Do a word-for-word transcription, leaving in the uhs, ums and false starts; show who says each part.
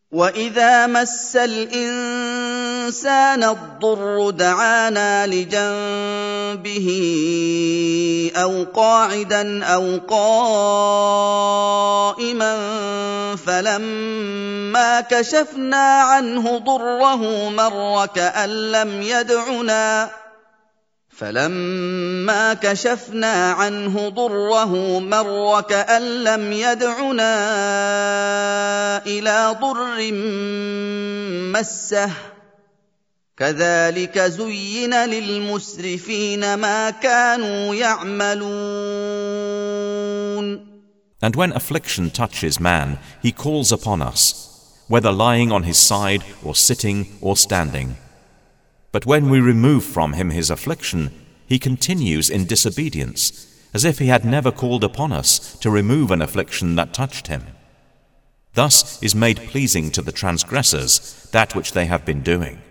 Speaker 1: وَإِذَا مَسَّ الْإِنسَانَ الضُّرُّ دَعَانَا لِجَنبِهِ أَوْ قَاعِدًا أَوْ قَائِمًا فَلَمَّا كَشَفْنَا عَنْهُ ضُرَّهُ مَرَّ كَأَن لَّمْ يَدْعُنَا فَلَمَّا كَشَفْنَا عَنْهُ ضُرَّهُ مَرَّ كَأَن لَّمْ يَدْعُنَا إِلَىٰ ضُرٍّ مَّسَّهُ كَذَٰلِكَ زُيِّنَ لِلْمُسْرِفِينَ مَا كَانُوا يَعْمَلُونَ.
Speaker 2: And when affliction touches man, he calls upon us, whether lying on his side or sitting or standing. But when we remove from him his affliction, he continues in disobedience, as if he had never called upon us to remove an affliction that touched him. Thus is made pleasing to the transgressors that which they have been doing.